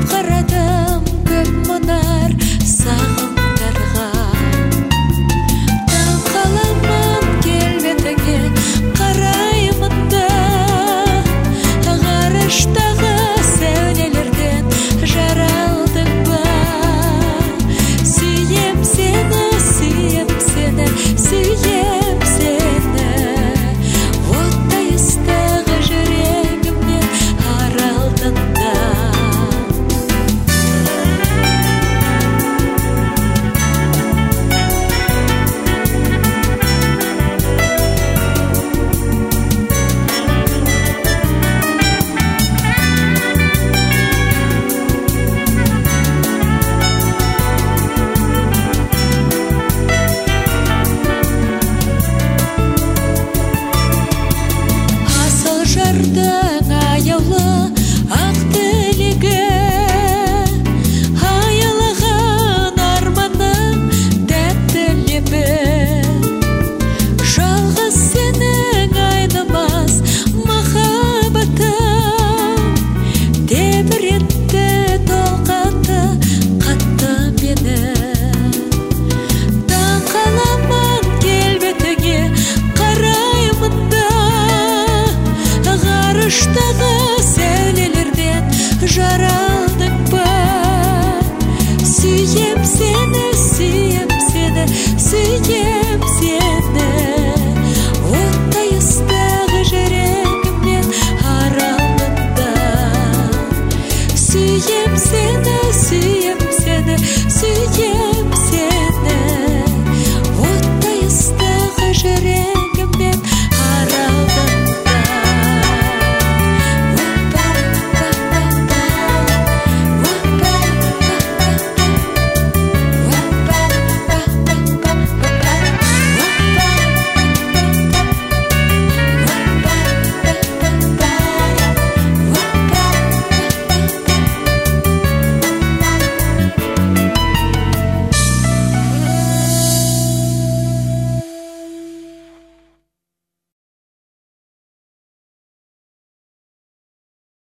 Қарадым көп мұнар сағымдарға, таң қаламын келбетіңе қараймын да, ғарыштағы сәулелерден жаралдың ба. Сүйем сені, сүйем сені, сүйем сені, оттай ыстық жүрегімнен аралдың да. Асыл жардың аяулы ақ тілегі, аялаған арманым тәтті лебі. Жалғыз сенің айнымас махаббатың тебірентті, толғатты қатты мені. Таң қаламын келбетіңе қараймын да, ғарыштағы сәулелерден жаралдың ба. Сүйем сені, сүйем сені, сүйем сені, оттай ыстық жүрегімнен аралдың да. Сүйем сені,